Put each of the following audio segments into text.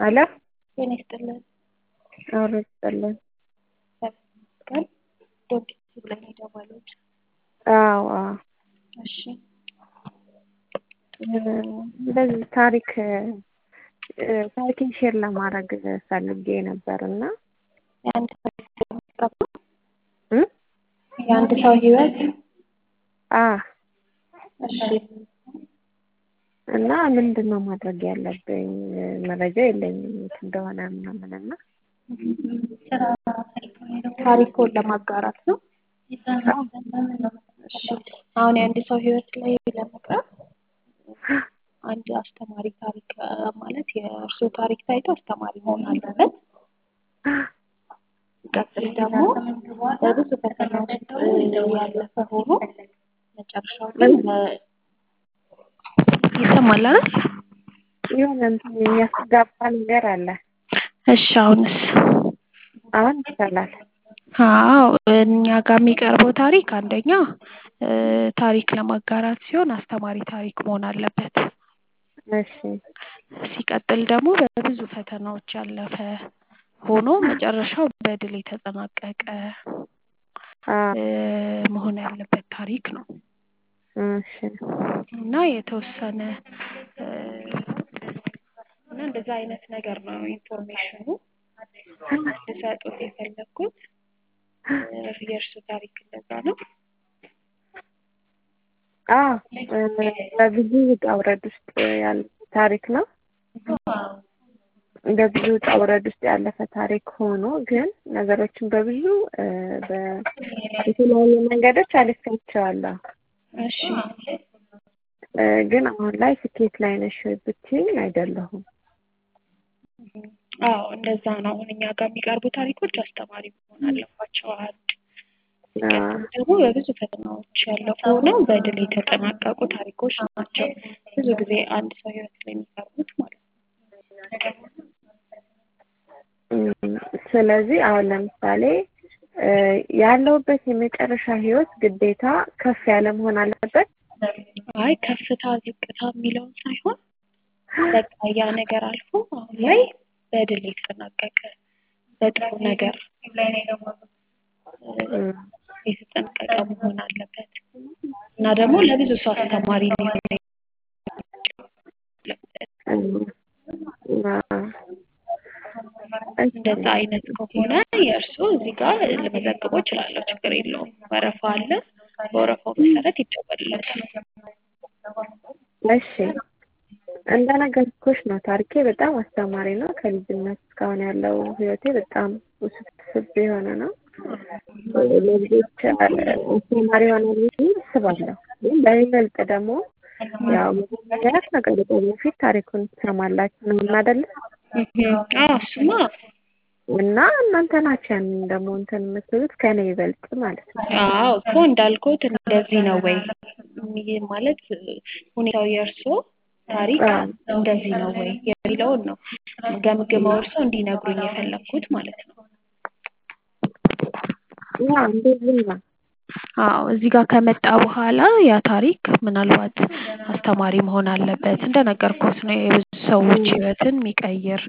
አለ ጤና ይስጥልን። አውርጥልን። ቀን ዶክተር ላይ ደወሉት። አዎ እሺ እንደዚህ ታሪክን ሼር ለማድረግ ፈልጌ ነበርና የአንድ ሰው ህይወት እሺ እና ምንድነው ማድረግ ያለብኝ? መረጃ የለኝም እንደሆነ ምናምንና ታሪኩን ለማጋራት ነው። እሺ አሁን የአንድ ሰው ህይወት ላይ ለመቅረብ አንድ አስተማሪ ታሪክ ማለት የእርሱ ታሪክ ታይቶ አስተማሪ መሆን አለበት። ቀጥል ደግሞ በብዙ ፈተናዎች ያለፈ ሆኖ መጨረሻው ግን ይሰማል አይደል? የሆነ የሚያስጋባ ነገር አለ። እሺ አሁንስ? አሁን ይቻላል። አዎ እኛ ጋር የሚቀርበው ታሪክ አንደኛ ታሪክ ለማጋራት ሲሆን አስተማሪ ታሪክ መሆን አለበት። እሺ ሲቀጥል ደግሞ በብዙ ፈተናዎች ያለፈ ሆኖ መጨረሻው በድል የተጠናቀቀ መሆን ያለበት ታሪክ ነው። እሺ እና የተወሰነ እና እንደዛ አይነት ነገር ነው ኢንፎርሜሽኑ ልሰጡት የፈለኩት። የእርሱ ታሪክ እንደዛ ነው። በብዙ ውጣ ውረድ ውስጥ ያለ ታሪክ ነው። በብዙ ውጣ ውረድ ውስጥ ያለፈ ታሪክ ሆኖ ግን ነገሮችን በብዙ በተለያዩ መንገዶች አልፌያቸዋለሁ። እሺ ግን አሁን ላይ ስኬት ላይ ነሽ ብትይኝ አይደለሁም። አዎ እንደዛ ነው። አሁን እኛ ጋር የሚቀርቡ ታሪኮች አስተማሪ መሆን አለባቸው። ሲቀጥል ደግሞ በብዙ ፈተናዎች ያለፉ ሆነው በድል የተጠናቀቁ ታሪኮች ናቸው ብዙ ጊዜ አንድ ሰው ህይወት ላይ የሚቀርቡት ማለት ነው። ስለዚህ አሁን ለምሳሌ ያለውበት የመጨረሻ ህይወት ግዴታ ከፍ ያለ መሆን አለበት? አይ ከፍታ ዝቅታ የሚለውን ሳይሆን በቃ ያ ነገር አልፎ አሁን ላይ በድል የተጠናቀቀ በጥሩ ነገር የተጠናቀቀ መሆን አለበት እና ደግሞ ለብዙ ሰው አስተማሪ ሊሆን እንደዛ አይነት ከሆነ የእርሱ እዚህ ጋር ልመዘግቦ እችላለሁ። ችግር የለውም። ወረፋ አለ። በወረፋው መሰረት ይደወልለታል። እሺ እንደነገርኩሽ ነው። ታሪኬ በጣም አስተማሪ ነው። ከልጅነት እስካሁን ያለው ህይወቴ በጣም ውስብስብ የሆነ ነው። ለልጆች አስተማሪ ይሆናል ብዬ አስባለሁ። ግን በይበልጥ ደግሞ ያው መጀመሪያ ከቀረጻ በፊት ታሪኩን ትሰማላችሁ ነው አይደለ? እሱማ እና እናንተ ናችሁ ያንን ደግሞ እንትን የምትሉት ከኔ ይበልጥ ማለት ነው። አዎ እኮ እንዳልኩት እንደዚህ ነው ወይ ማለት ሁኔታው የእርሶ ታሪክ እንደዚህ ነው ወይ የሚለውን ነው ገምግመው እርሶ እንዲነግሩኝ የፈለኩት ማለት ነው። እንደዚህ ነው። አዎ እዚህ ጋር ከመጣ በኋላ ያ ታሪክ ምናልባት አስተማሪ መሆን አለበት። እንደነገርኩት ነው የብዙ ሰዎች ህይወትን የሚቀይር።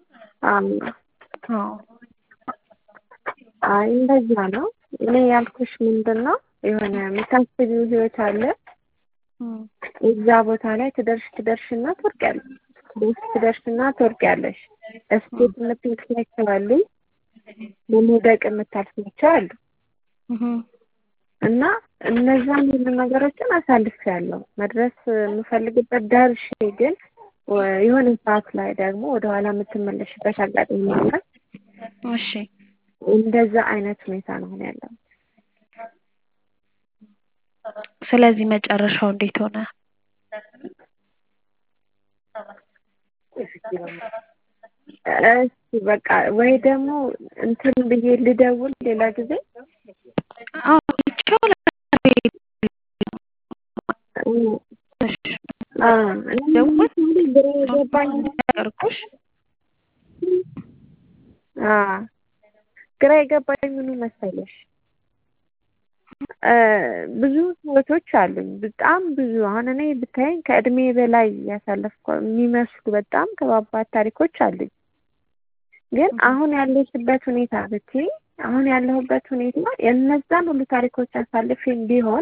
አይ እንደዛ ነው። እኔ ያልኩሽ ምንድነው የሆነ የምታስቢው ህይወት አለ። እዛ ቦታ ላይ ትደርሽና ትወርቂያለሽ። እስኪት የምትልኪያቸው አሉ፣ በመውደቅ የምታልፊያቸው አሉ። እና እነዛን ሁሉ ነገሮችን አሳልፌያለሁ። መድረስ የምፈልግበት ደርሼ ግን የሆነ ሰዓት ላይ ደግሞ ወደኋላ የምትመለሽበት አጋጣሚ አለ። እሺ እንደዛ አይነት ሁኔታ ነው ያለው። ስለዚህ መጨረሻው እንዴት ሆነ? እሺ በቃ ወይ ደግሞ እንትን ብዬ ልደውል ሌላ ጊዜ። ይቻላል። ግራ የገባኝ ምን መሰለሽ? ብዙ ህይወቶች አሉኝ፣ በጣም ብዙ። አሁን እኔ ብታይኝ ከእድሜ በላይ ያሳለፍኩ የሚመስሉ በጣም ከባባድ ታሪኮች አሉኝ። ግን አሁን ያለሽበት ሁኔታ ብትይ አሁን ያለሁበት ሁኔታ የነዛን ሁሉ ታሪኮች አሳልፌም ቢሆን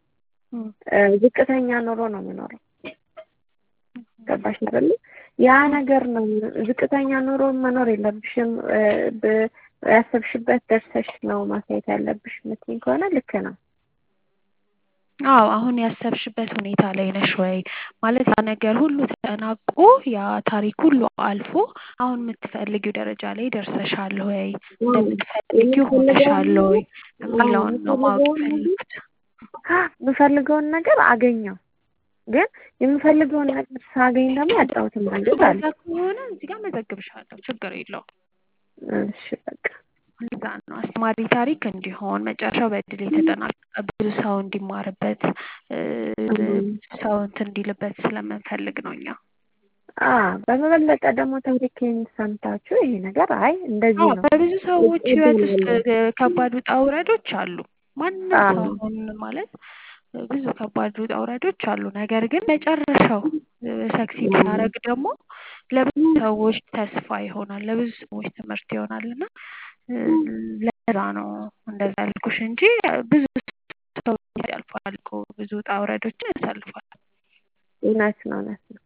ዝቅተኛ ኑሮ ነው የምኖረው። ገባሽ አይደል? ያ ነገር ነው ዝቅተኛ ኑሮ መኖር የለብሽም። ያሰብሽበት ደርሰሽ ነው ማሳየት ያለብሽ የምትይኝ ከሆነ ልክ ነው። አዎ አሁን ያሰብሽበት ሁኔታ ላይ ነሽ ወይ ማለት ያ ነገር ሁሉ ተጠናቆ ያ ታሪክ ሁሉ አልፎ አሁን የምትፈልጊው ደረጃ ላይ ደርሰሻል ወይ እንደምትፈልጊው ሆነሻል ወይ የሚለውን ነው ማወቅ ፈልጉት። የምፈልገውን ነገር አገኘው፣ ግን የምፈልገውን ነገር ሳገኝ ደግሞ ያጣሁትን ነገር አለ ከሆነ እዚህ ጋር መዘግብሻለሁ፣ ችግር የለውም። እሺ በቃ እዛ ነው አስተማሪ ታሪክ እንዲሆን መጨረሻው በድል የተጠናቀቀ ብዙ ሰው እንዲማርበት ሰው እንትን እንዲልበት ስለምንፈልግ ነው እኛ። በበለጠ ደግሞ ታሪኬን ሰምታችሁ ይሄ ነገር አይ እንደዚህ ነው። በብዙ ሰዎች ህይወት ውስጥ ከባድ ውጣ ውረዶች አሉ። ማንም ሰው አሁን ማለት ብዙ ከባድ ውጣ ውረዶች አሉ። ነገር ግን መጨረሻው ሰክሲድ ሲያደርግ ደግሞ ለብዙ ሰዎች ተስፋ ይሆናል፣ ለብዙ ሰዎች ትምህርት ይሆናል። እና ለዛ ነው እንደዛ ያልኩሽ እንጂ ብዙ ሰው ያልፋል እኮ ብዙ ውጣ ውረዶችን ያሳልፋል። እውነት ነው እውነት ነው።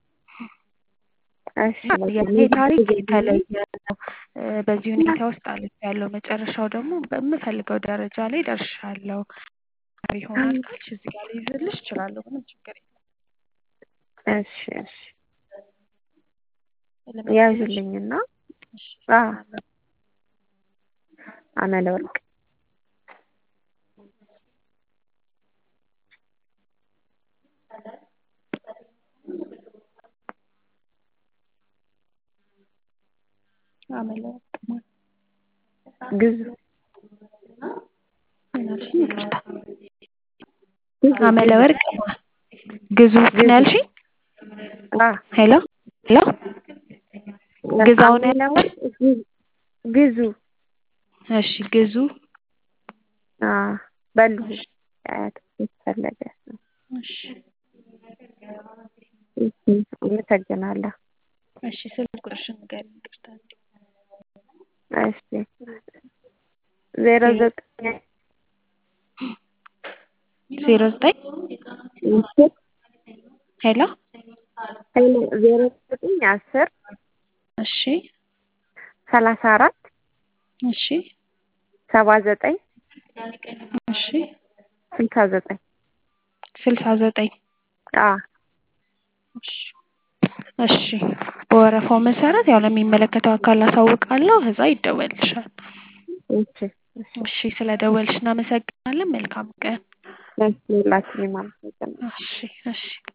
እሺ ይሄ ታሪክ የተለየ ነው። በዚህ ሁኔታ ውስጥ አልፍ ያለው መጨረሻው ደግሞ በምፈልገው ደረጃ ላይ ደርሻለሁ ይሆናል ካልሽ እዚህ ጋር ልይዝልሽ እችላለሁ፣ ምንም ችግር የለም። እሺ እሺ ያዝልኝና አመለወርቅ ግዙ አመለወርቅ ግዙ ያልሽኝ? ሄሎ ሄሎ ግዛው ነው ያልሽኝ? ግዙ እሺ ግዙ በሉ ፈለገ። እሺ አመሰግናለሁ። እሺ ስልክ ቁጥርሽን ንገሪኝ። እሺ 09 ሄሎ 09 10 እሺ 34 እሺ 79 እሺ 69 69 እሺ በወረፋው መሰረት ያው ለሚመለከተው አካል አሳውቃለሁ፣ ከዛ ይደወልልሻል። እሺ ስለደወልሽ እናመሰግናለን። መልካም ቀን። ሁላችንም አመሰግናለሁ። እሺ እሺ